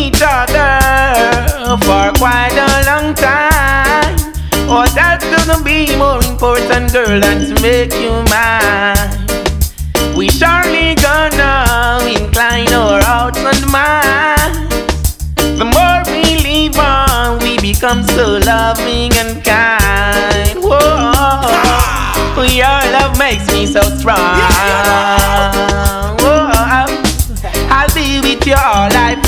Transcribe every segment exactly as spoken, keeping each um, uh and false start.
each other for quite a long time. Oh, that's gonna be more important, girl, than to make you mine. We surely gonna incline our hearts and minds. The more we live on, we become so loving and kind. Whoa, your love makes me so strong. Whoa, I'll be with you all life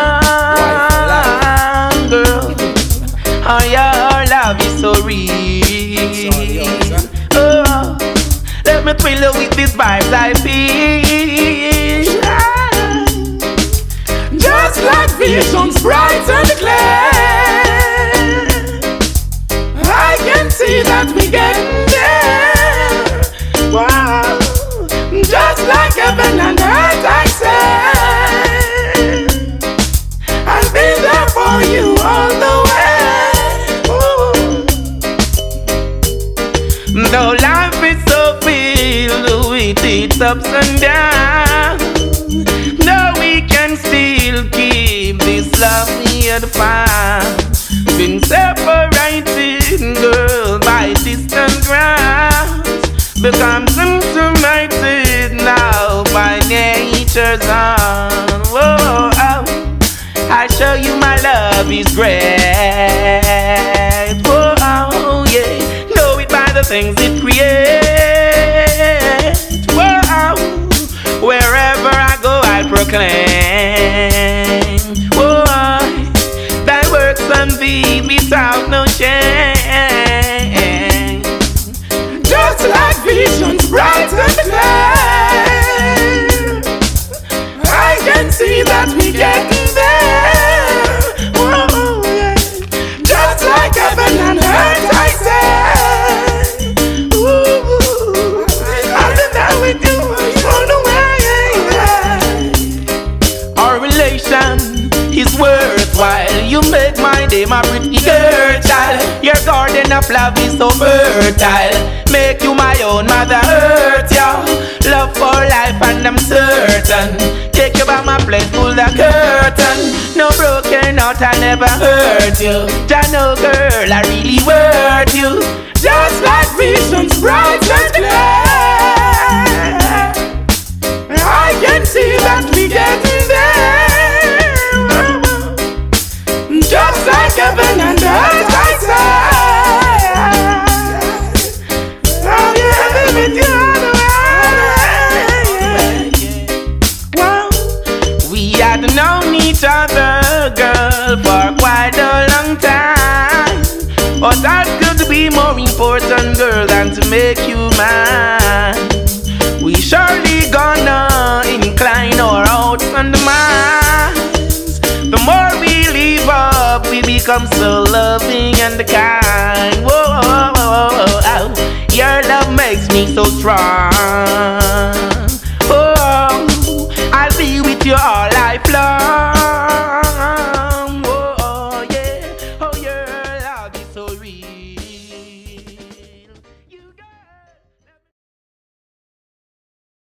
long, girl. Oh, your love is so real. Oh, let me thrill you with these vibes I feel. Just like visions bright and clear, I can see that we getting there. Wow, just like heaven and earth, I say, I'll be there for you all the way. Ooh. Though life is so filled with its ups and downs, no, we can still keep this love we had found. Been separated, girl, by distant grounds, become consummated now by nature's own. Whoa, oh, I show you my love is great. Whoa, oh, yeah, know it by the things it creates. Whoa, oh, wherever I go I proclaim. Whoa, thy works on thee without no shame. Just like visions bright and clear, I can see that we getting there. Whoa, yeah. Just like heaven and earth, I say. Ooh, I'll be there with you all the way. Our relation is worthwhile. You make my day, my pretty girl child. Your garden of love is so fertile. Make you my own mother earth, yeah. Love for life and I'm certain. Take you by my place, pull the curtain. No broken heart, I never hurt you. I know, girl, I really worth you. Just like visions bright and clear, I can see that we getting there. Just like heaven and earth, I say, I'll be happy with you all the way. Wow, we had known each other, girl, for quite a long time. Oh, that could be more important, girl, than to make you mine. We surely gonna incline our hearts and minds. The more we live up, we become so loving and kind. Whoa, whoa, whoa, whoa, whoa. Your love makes me so strong.